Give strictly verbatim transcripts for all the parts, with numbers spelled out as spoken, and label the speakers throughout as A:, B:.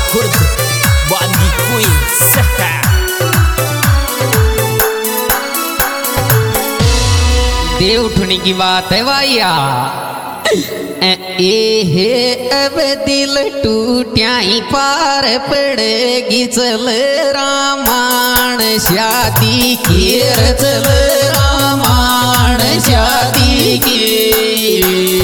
A: खुर्द बांदी क्वींस।
B: देवठुनी की बात है भैया। ए हे अब दिल टूट्याई पार पड़ेगी चल रामायण शादी की चल रामायण शादी की।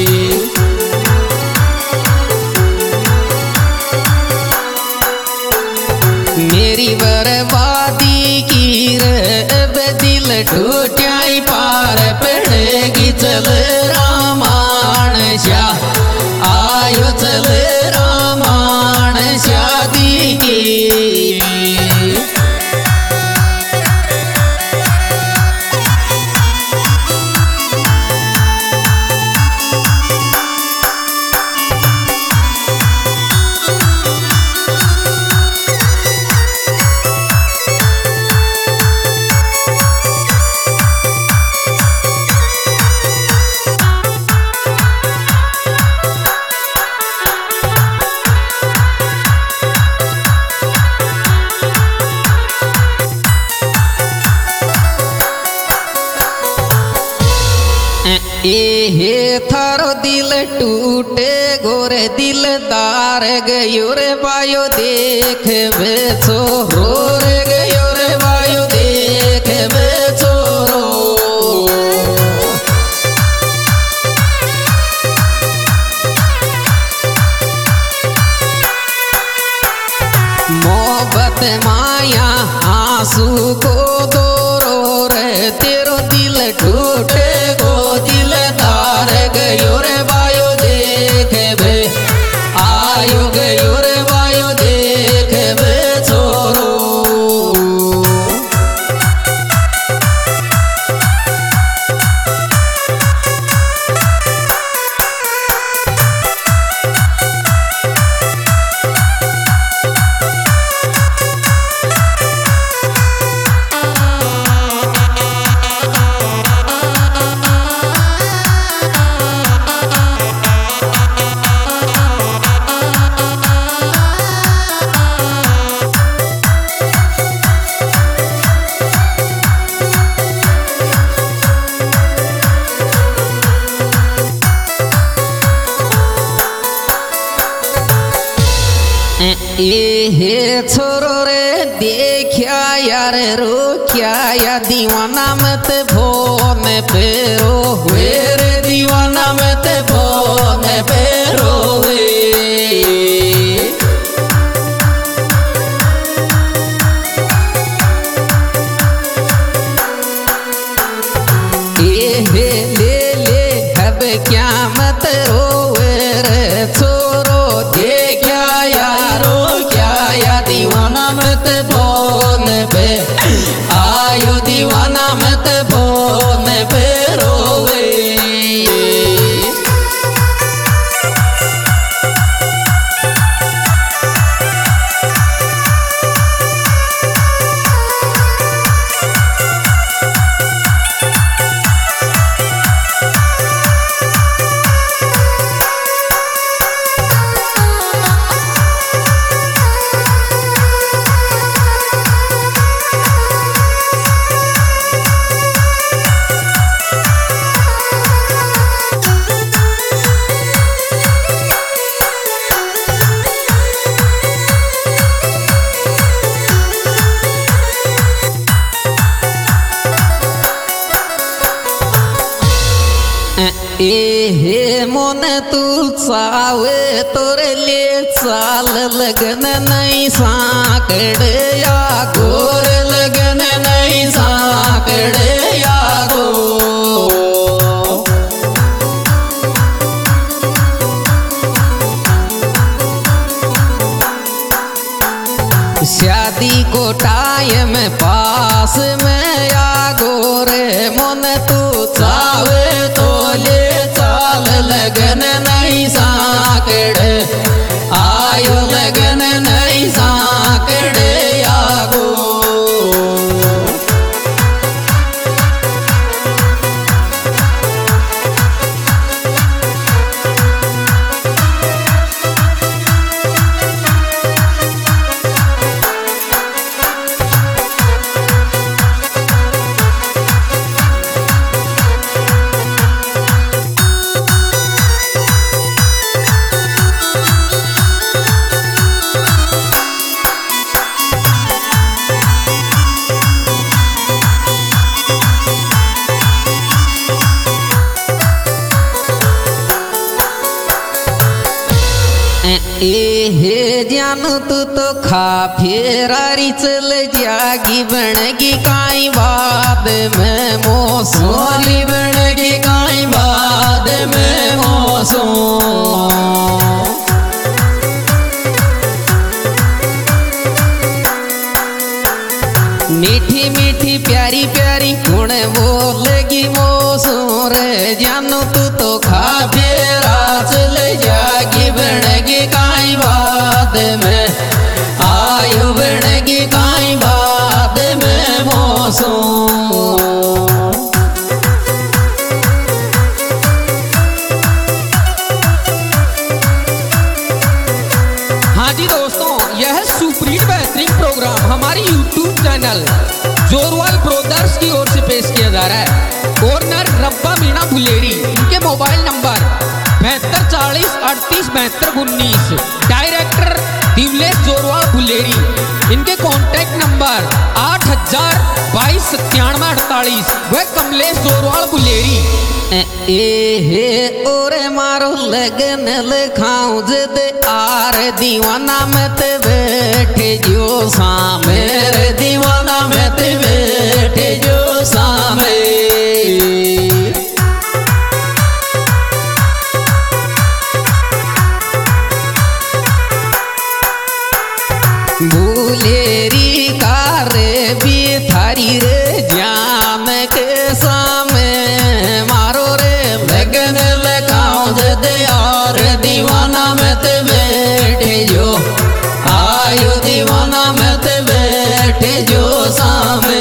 B: मेरी बर्बादी की अब दिल टूट्याई पार पड़ेगी चल रामायण शाह आयो चल रामायण शादी की। ए हे थारो दिल टूटे गोरे दिलदार गयो रे बायो देख बेचो रो रे गयो रे बायो देख बेचो रो। मोहब्बत माया आंसू को दो रो रे तेरो दिल टूटे गो दिलदार गयो रे बायो देख बे आयो गयो रे बायो देख बे छोरो। ए हे छोरो रे देखा यार रो क्या या दीवाना मत फोन पे रो हुए रे दीवाना मत फोन पे रो हुए। ए हे ले ले अब क्या मत रोवे रे छोरो देखा यारो क्या या दीवाना मत फोन पे आयो दीवाना मत फोन पे रोवे। ए हे मोन तू चावे तोरे ले चाल लगन नहीं साकड़ या गोर लगन नहीं साकड़ या गो। शादी को टाइम पास में या गोरे मोन तू चावे तो ले चाल लगन नहीं साकड़ आयो लगन नहीं साकड़ या गो। जानू तू तो खा फेरारी चल जागी बनगी काई बाद में मोसोली बनगी काई बाद में मोसो मीठी मीठी प्यारी प्यारी गुण बोलेगी मोसोर जानू तू तो खा फेरा चल जागी बनगी काई बाद में आयु बनगी काई बाद में मोसो। हाँ जी दोस्तों, यह सुप्रीम बेहतरीन प्रोग्राम हमारी यूट्यूब चैनल जोरवाल ब्रोदर्स की ओर से पेश किया जा रहा है। ओनर रब्बा मीणा बुलेरी, इनके मोबाइल नंबर बहत्तर चालीस अड़तीस बहत्तर उन्नीस। डायरेक्टर दिवलेश जोरवाल बुलेरी, इनके कॉन्टैक्ट नंबर आठ हजार बाईस सत्तानवे अड़तालीस। वह कमलेश जोरवाल बुलेरी। ए हे ओरे मारो लगन लखाऊं जद आर दीवाना मत बैठे जो सामे रे दीवाना मत बैठे जो सामे। बुलेरी का रे भी थारी रे जाम के सामे मारो रे लगन लगाओ जद यार दीवाना मत बैठे जो आयो दीवाना मत बैठे जो सामे।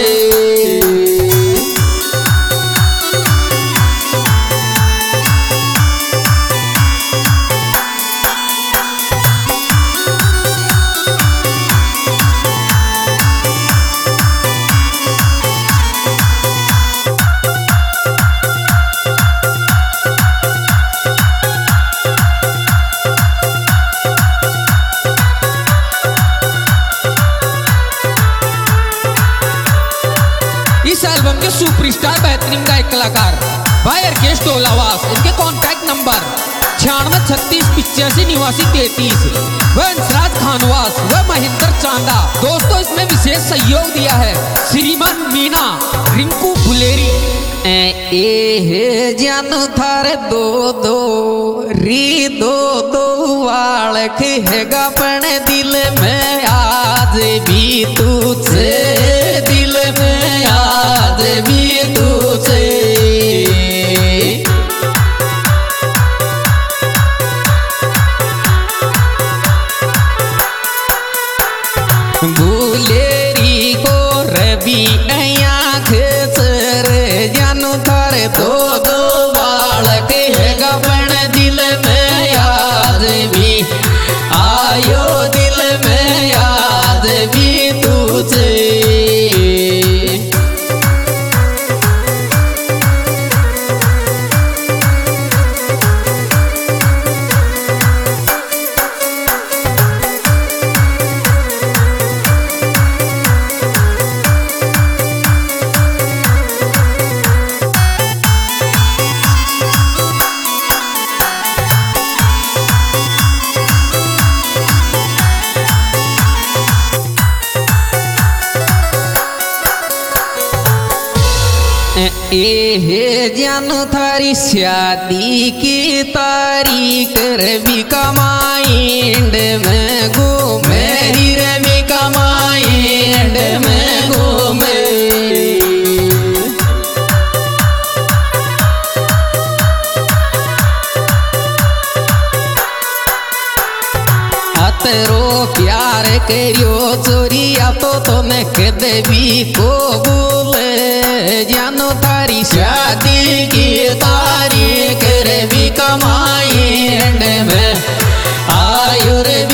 B: इस एल्बम के सुपरस्टार बेहतरीन गायक कलाकार भाई अर्केश टोलावास, इनके कॉन्टैक्ट नंबर छियानवे छत्तीस पिचासी निवासी तैतीस। वह हंसराज खानवास, वह महेंद्र चांदा। दोस्तों इसमें विशेष सहयोग दिया है श्रीमान मीना रिंकू बुलेरी। ए हे जानू थारे दो दो री दो दो वालक हैगा पण दिल में आज भी तुझसे, दिल में आज भी तुझसे। बुलेरी को रवि आँख चर जानू थारे दो दो बालक हैगा पण दिल में याद भी आयो, दिल में याद भी तुझे। ए हे जानू थारी शादी की तारीख रवि का माइंड में घूमे, रवि का माइंड में घूमे। अतरो प्यार करियो चोरिया तो तूने कदे भी को भूले जानू तारी शादी की तारीख रवि का माइंड में आयु रे